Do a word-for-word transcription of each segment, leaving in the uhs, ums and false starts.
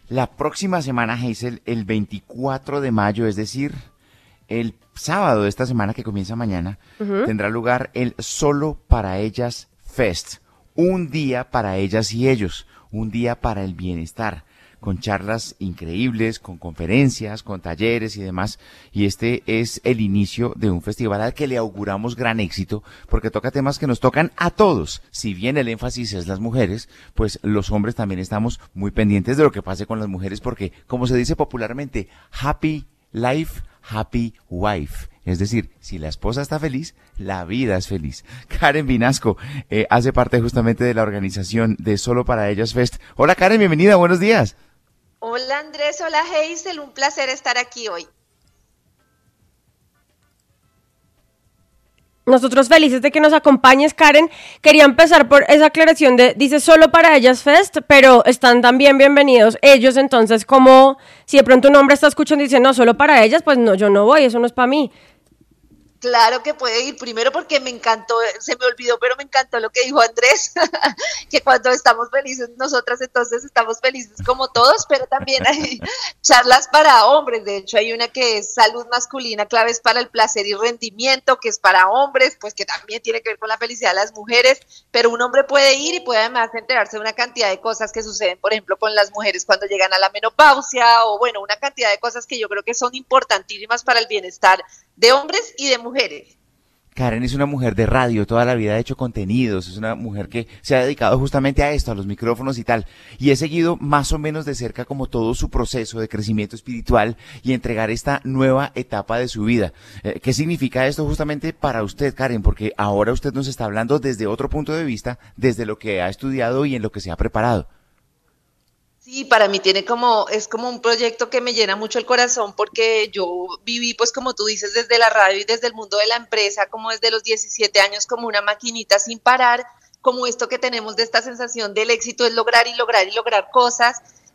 La próxima semana, Hazel, el veinticuatro de mayo, es decir, el sábado de esta semana que comienza mañana, uh-huh. tendrá lugar el Solo para Ellas Fest. Un día para ellas y ellos, un día para el bienestar, con charlas increíbles, con conferencias, con talleres y demás. Y este es el inicio de un festival al que le auguramos gran éxito, porque toca temas que nos tocan a todos. Si bien el énfasis es las mujeres, pues los hombres también estamos muy pendientes de lo que pase con las mujeres, porque, como se dice popularmente, happy life, happy wife. Es decir, si la esposa está feliz, la vida es feliz. Karen Vinasco eh, hace parte justamente de la organización de Solo para Ellas Fest. Hola Karen, bienvenida, buenos días. Hola Andrés, hola Hazel, un placer estar aquí hoy. Nosotros felices de que nos acompañes, Karen. Quería empezar por esa aclaración de, dice Solo para Ellas Fest, pero están también bienvenidos ellos, entonces como si de pronto un hombre está escuchando y dice, no, solo para ellas, pues no, yo no voy, eso no es para mí. Claro que puede ir, primero porque me encantó, se me olvidó, pero me encantó lo que dijo Andrés, que cuando estamos felices nosotras entonces estamos felices como todos, pero también hay charlas para hombres. De hecho hay una que es salud masculina, claves para el placer y rendimiento, que es para hombres, pues que también tiene que ver con la felicidad de las mujeres, pero un hombre puede ir y puede además enterarse de una cantidad de cosas que suceden, por ejemplo, con las mujeres cuando llegan a la menopausia, o bueno, una cantidad de cosas que yo creo que son importantísimas para el bienestar de hombres y de mujeres. Karen es una mujer de radio, toda la vida ha hecho contenidos, es una mujer que se ha dedicado justamente a esto, a los micrófonos y tal, y he seguido más o menos de cerca como todo su proceso de crecimiento espiritual y entregar esta nueva etapa de su vida. Eh, ¿Qué significa esto justamente para usted, Karen? Porque ahora usted nos está hablando desde otro punto de vista, desde lo que ha estudiado y en lo que se ha preparado. Sí, para mí tiene como, es como un proyecto que me llena mucho el corazón porque yo viví, pues como tú dices, desde la radio y desde el mundo de la empresa, como desde los diecisiete años, como una maquinita sin parar, como esto que tenemos de esta sensación del éxito es lograr y lograr y lograr cosas.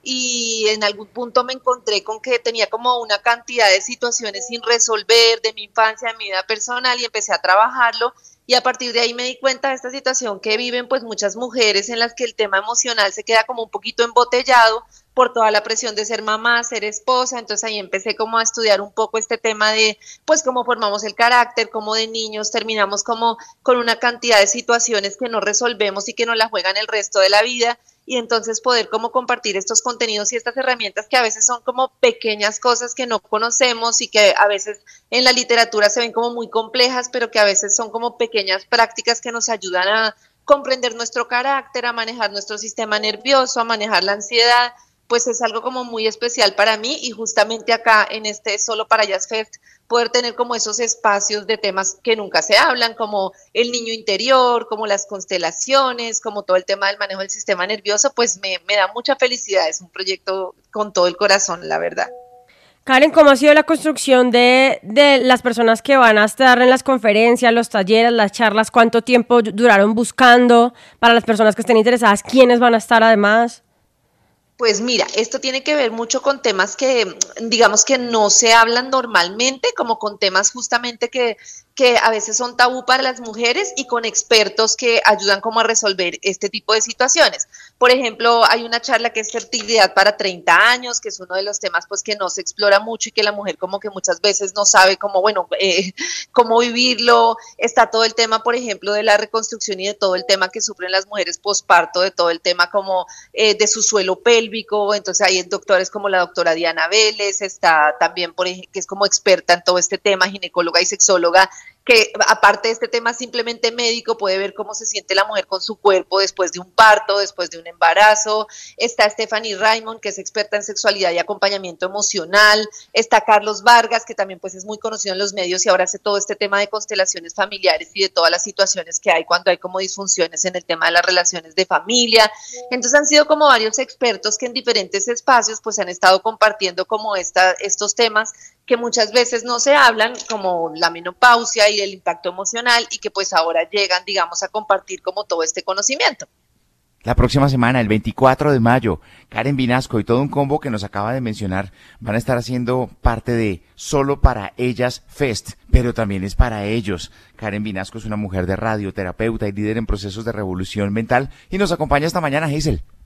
Y en algún punto me encontré con que tenía como una cantidad de situaciones sin resolver de mi infancia, de mi vida personal, y empecé a trabajarlo. Y a partir de ahí me di cuenta de esta situación que viven pues muchas mujeres, en las que el tema emocional se queda como un poquito embotellado por toda la presión de ser mamá, ser esposa. Entonces ahí empecé como a estudiar un poco este tema de pues cómo formamos el carácter, cómo de niños terminamos como con una cantidad de situaciones que no resolvemos y que nos la juegan el resto de la vida. Y entonces poder como compartir estos contenidos y estas herramientas que a veces son como pequeñas cosas que no conocemos y que a veces en la literatura se ven como muy complejas, pero que a veces son como pequeñas prácticas que nos ayudan a comprender nuestro carácter, a manejar nuestro sistema nervioso, a manejar la ansiedad. Pues es algo como muy especial para mí, y justamente acá en este Solo para Ellas Fest poder tener como esos espacios de temas que nunca se hablan, como el niño interior, como las constelaciones, como todo el tema del manejo del sistema nervioso, pues me, me da mucha felicidad. Es un proyecto con todo el corazón, la verdad. Karen, ¿cómo ha sido la construcción de, de las personas que van a estar en las conferencias, los talleres, las charlas? ¿Cuánto tiempo duraron buscando para las personas que estén interesadas? ¿Quiénes van a estar además? Pues mira, esto tiene que ver mucho con temas que, digamos que no se hablan normalmente, como con temas justamente que, que a veces son tabú para las mujeres, y con expertos que ayudan como a resolver este tipo de situaciones. Por ejemplo, hay una charla que es fertilidad para treinta años, que es uno de los temas pues que no se explora mucho y que la mujer como que muchas veces no sabe cómo, bueno, eh, cómo vivirlo. Está todo el tema, por ejemplo, de la reconstrucción y de todo el tema que sufren las mujeres posparto, de todo el tema como eh, de su suelo pélvico. Entonces hay doctores como la doctora Diana Vélez, está también, por ejemplo, que es como experta en todo este tema, ginecóloga y sexóloga, que aparte de este tema simplemente médico, puede ver cómo se siente la mujer con su cuerpo después de un parto, después de un embarazo. Está Stephanie Raymond, que es experta en sexualidad y acompañamiento emocional. Está Carlos Vargas, que también pues es muy conocido en los medios y ahora hace todo este tema de constelaciones familiares y de todas las situaciones que hay cuando hay como disfunciones en el tema de las relaciones de familia. Entonces han sido como varios expertos que en diferentes espacios pues han estado compartiendo como esta, estos temas que muchas veces no se hablan, como la menopausia y el impacto emocional, y que pues ahora llegan, digamos, a compartir como todo este conocimiento. La próxima semana, el veinticuatro de mayo, Karen Vinasco y todo un combo que nos acaba de mencionar van a estar haciendo parte de Solo para Ellas Fest, pero también es para ellos. Karen Vinasco es una mujer de radio, terapeuta y líder en procesos de revolución mental, y nos acompaña esta mañana, Hazel.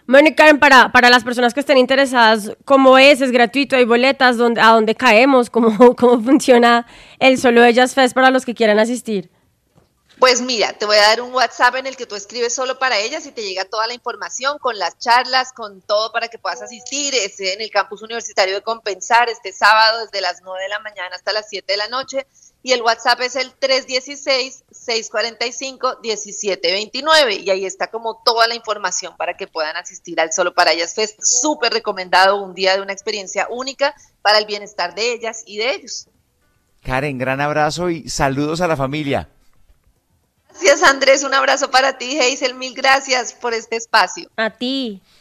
Bueno, y Karen, para, para las personas que estén interesadas, ¿cómo es? ¿Es gratuito? ¿Hay boletas? ¿Dónde, ¿A dónde caemos? ¿Cómo, cómo funciona el Solo Ellas Fest para los que quieran asistir? Pues mira, te voy a dar un WhatsApp en el que tú escribes Solo para Ellas y te llega toda la información con las charlas, con todo para que puedas asistir. Es en el campus universitario de Compensar este sábado desde las nueve de la mañana hasta las siete de la noche. Y el WhatsApp es el tres uno seis, seis cuatro cinco, uno siete dos nueve y ahí está como toda la información para que puedan asistir al Solo para Ellas Fest. Súper recomendado, un día de una experiencia única para el bienestar de ellas y de ellos. Karen, gran abrazo y saludos a la familia. Gracias, Andrés, un abrazo para ti, Hazel, mil gracias por este espacio. A ti.